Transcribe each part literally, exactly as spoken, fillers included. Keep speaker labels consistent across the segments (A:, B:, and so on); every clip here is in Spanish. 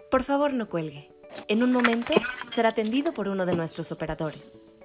A: Por favor, no cuelgue. En un momento será atendido por uno de nuestros operadores.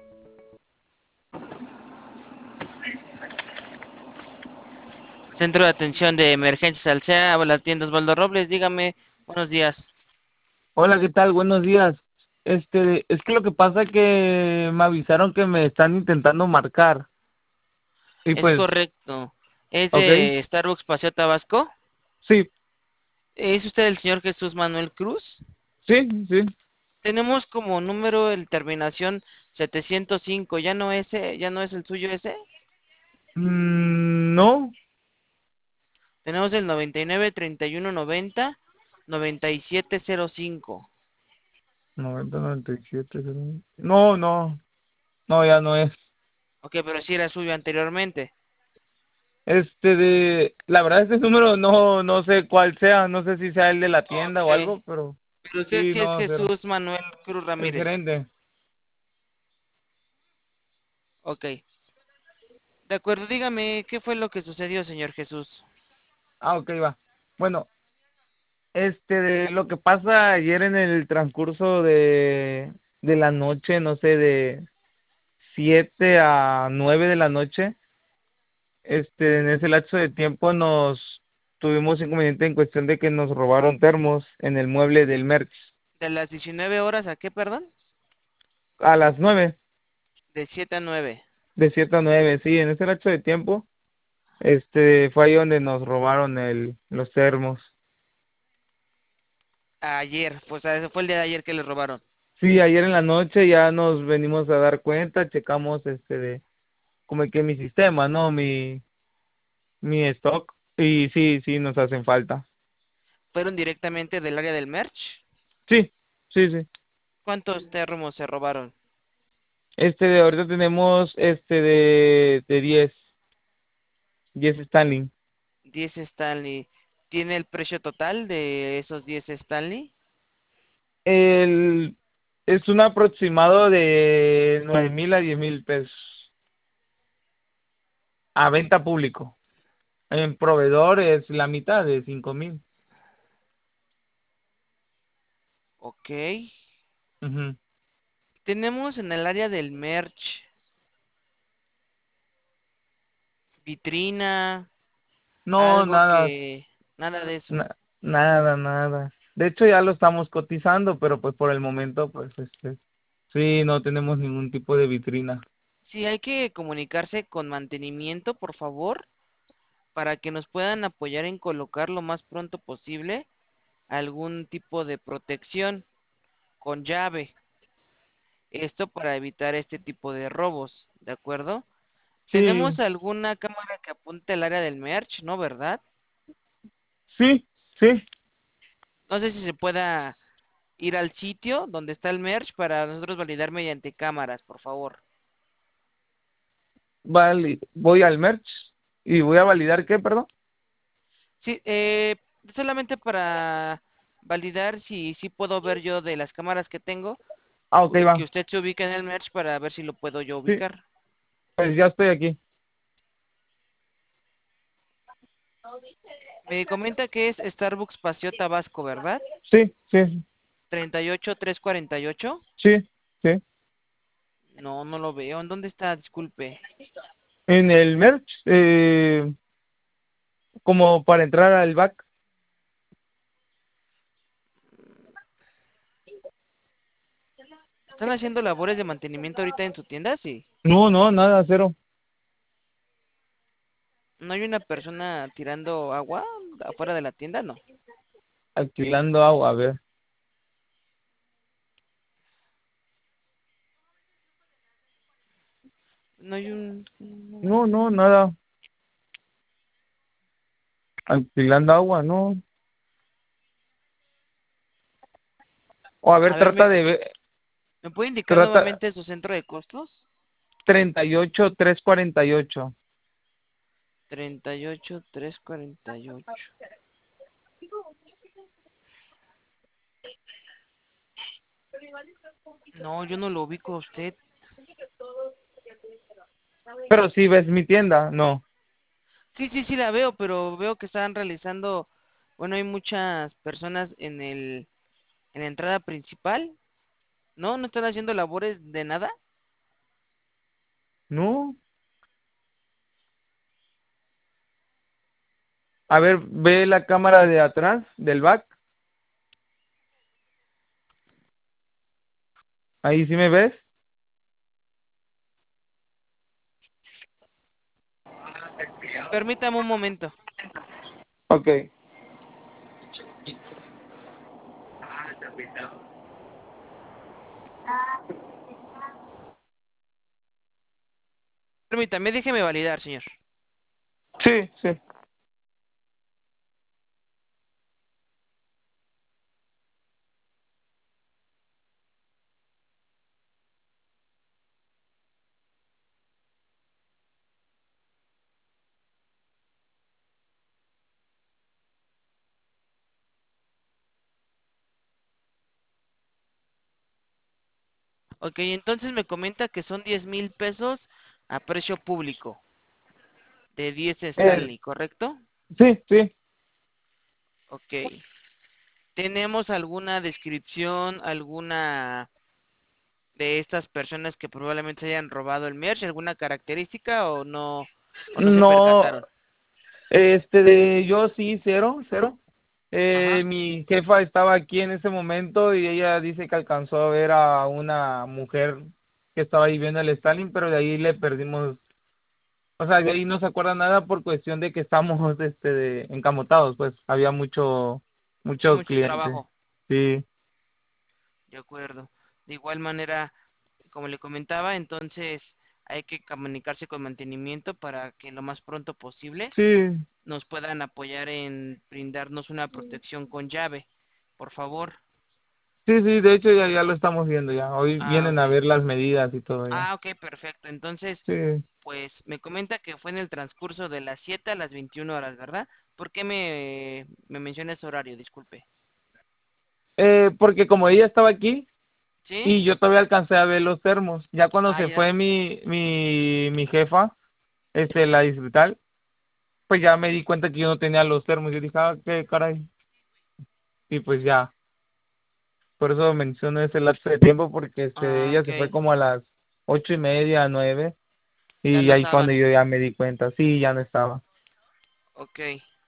B: Centro de Atención de Emergencias Alsea, habla tiendas Osvaldo Robles, dígame, buenos días.
C: Hola, ¿qué tal? Buenos días. Este, es que lo que pasa es que me avisaron que me están intentando marcar. Y
B: Es
C: pues,
B: correcto. ¿Es
C: ok,
B: de Starbucks Paseo Tabasco?
C: sí,
B: ¿Es usted el señor Jesús Manuel Cruz?
C: sí, sí.
B: Tenemos como número el terminación setecientos cinco, ¿ya no ese, ya no es el suyo ese?
C: Mm, no,
B: Tenemos el noventa y nueve treinta y uno noventa noventa y siete cero cinco.
C: noventa, noventa y siete, cero. No, no, no, ya no es.
B: Ok, pero sí era suyo anteriormente.
C: Este de, la verdad este número no, no sé cuál sea, no sé si sea el de la tienda o
B: Ok.
C: algo, pero
B: Pero usted
C: sí,
B: sí es
C: no, cero.
B: Jesús Manuel Cruz
C: El
B: Ramírez.
C: gerente.
B: Ok. De acuerdo, dígame, ¿qué fue lo que sucedió, señor Jesús?
C: Ah, ok, va. Bueno, este de lo que pasa ayer en el transcurso de, de la noche, no sé, de siete a nueve de la noche, este, en ese lapso de tiempo nos tuvimos inconveniente en cuestión de que nos robaron termos en el mueble del merch.
B: ¿De las diecinueve horas a qué, perdón?
C: A las nueve,
B: De siete a nueve.
C: de siete a nueve, sí, en ese lapso de tiempo, este, fue ahí donde nos robaron el, los termos.
B: Ayer, pues ese fue el día de ayer que les robaron.
C: Sí, ayer en la noche ya nos venimos a dar cuenta, checamos este de como que mi sistema, ¿no? Mi, mi stock. Y sí, sí, nos hacen falta.
B: ¿Fueron directamente del área del merch?
C: Sí, sí, sí.
B: ¿Cuántos termos se robaron?
C: Este de ahorita tenemos este de, de diez diez Stanley.
B: Diez Stanley. ¿Tiene el precio total de esos diez Stanley?
C: El, es un aproximado de nueve mil a diez mil pesos a venta público. En proveedor es la mitad de cinco mil.
B: Ok.
C: Ujú.
B: Tenemos en el área del merch vitrina,
C: No,
B: algo
C: nada,
B: que... Nada de eso.
C: na- nada, nada. De hecho ya lo estamos cotizando, pero pues por el momento, pues este, sí, no tenemos ningún tipo de vitrina.
B: Sí, hay que comunicarse con mantenimiento, por favor, para que nos puedan apoyar en colocar lo más pronto posible algún tipo de protección con llave. Esto para evitar este tipo de robos, ¿de acuerdo?
C: Sí,
B: ¿Tenemos alguna cámara que apunte al área del merch, no, verdad?
C: sí, sí,
B: No sé si se pueda ir al sitio donde está el merch para nosotros validar mediante cámaras, por favor.
C: vale, voy al merch y voy a validar qué, perdón.
B: Sí, eh, solamente para validar si sí puedo ver yo de las cámaras que tengo,
C: Ah, ok,
B: que
C: va.
B: usted se ubique en el merch para ver si lo puedo yo
C: Sí,
B: ubicar.
C: pues ya estoy aquí.
B: Me comenta que es Starbucks Paseo Tabasco, ¿verdad?
C: Sí, sí,
B: Treinta y ocho tres cuarenta y ocho.
C: sí, sí.
B: No, no lo veo. ¿En dónde está? Disculpe.
C: En el merch, eh, como para entrar al back.
B: ¿Están haciendo labores de mantenimiento ahorita en su tienda? Sí.
C: No, no, nada, cero.
B: ¿No hay una persona tirando agua afuera de la tienda? No.
C: Alquilando agua, a ver.
B: No hay un... no.
C: No, no, nada. Alquilando agua, no. O a
B: A
C: ver,
B: ver,
C: trata
B: ¿me,
C: de ver,
B: ¿me puede indicar
C: trata
B: nuevamente su centro de costos?
C: treinta y ocho tres cuarenta y ocho.
B: Treinta y ocho tres cuarenta y ocho. No, yo no lo ubico a usted.
C: Pero si ves mi tienda, no.
B: Sí, sí, sí la veo, pero veo que están realizando... Bueno, hay muchas personas en el en la entrada principal. ¿No? ¿No están haciendo labores de nada?
C: No. A ver, ve la cámara de atrás, del back. Ahí sí me ves.
B: Permítame un momento.
C: Ok.
B: Permítame, déjeme validar, señor.
C: Sí, sí.
B: Ok, entonces me comenta que son diez mil pesos a precio público. De diez
C: Eh,
B: Stanley, ¿correcto?
C: sí, sí.
B: Ok. ¿Tenemos alguna descripción, alguna de estas personas que probablemente se hayan robado el merch, alguna característica o no, o no se
C: No,
B: percataron?
C: este, de yo sí, cero, cero. Eh,
B: Ajá.
C: mi jefa estaba aquí en ese momento y ella dice que alcanzó a ver a una mujer que estaba ahí viendo el Stalin, pero de ahí le perdimos, o sea, de ahí no se acuerda nada por cuestión de que estamos, este, de, encamotados, pues, había mucho,
B: Sí,
C: mucho
B: mucho
C: cliente.
B: trabajo.
C: Sí,
B: De acuerdo. De igual manera, como le comentaba, entonces hay que comunicarse con mantenimiento para que lo más pronto posible
C: sí,
B: nos puedan apoyar en brindarnos una protección con llave, por favor.
C: sí, sí, de hecho ya, ya lo estamos viendo ya. Hoy
B: Ah,
C: vienen a
B: ok.
C: ver las medidas y todo ya.
B: Ah, ok, perfecto. Entonces,
C: Sí.
B: pues me comenta que fue en el transcurso de las siete a las veintiuna horas, ¿verdad? ¿Por qué me, me menciona ese horario? Disculpe.
C: Eh, porque como ella estaba aquí,
B: ¿Sí?
C: y yo todavía alcancé a ver los termos. Ya cuando
B: Ah,
C: se
B: ya.
C: fue mi, mi, mi jefa, este, la distrital, pues ya me di cuenta que yo no tenía los termos. Yo dije, ah, qué caray. Y pues ya, por eso menciono ese lapso de tiempo, porque este,
B: Ah,
C: ella se fue
B: ok.
C: como a las ocho y media, nueve,
B: Ya
C: y
B: no
C: ahí fue
B: estaban.
C: donde yo ya me di cuenta. Sí, ya no estaba.
B: Ok.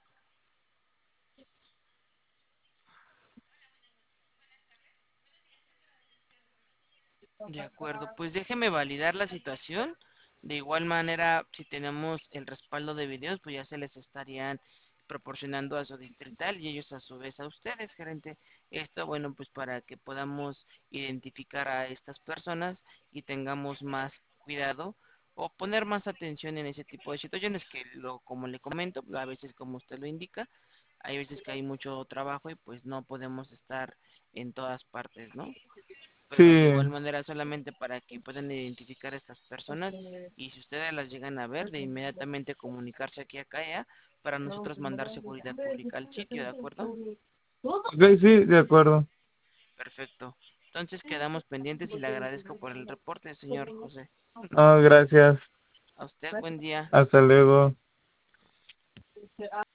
B: De acuerdo, pues déjeme validar la situación. De igual manera, si tenemos el respaldo de videos, pues ya se les estarían proporcionando a su distrital y ellos a su vez a ustedes, gerente. Esto, bueno, pues para que podamos identificar a estas personas y tengamos más cuidado o poner más atención en ese tipo de situaciones que, lo como le comento, a veces como usted lo indica, hay veces que hay mucho trabajo y pues no podemos estar en todas partes, ¿no? Pero de igual
C: Sí,
B: manera solamente para que puedan identificar a estas personas y si ustedes las llegan a ver, de inmediatamente comunicarse aquí a C A E A para nosotros mandar seguridad pública al sitio, ¿de acuerdo?
C: ok, sí, de acuerdo.
B: Perfecto. Entonces quedamos pendientes y le agradezco por el reporte, señor José.
C: Ah, gracias.
B: A usted, buen día.
C: Hasta luego.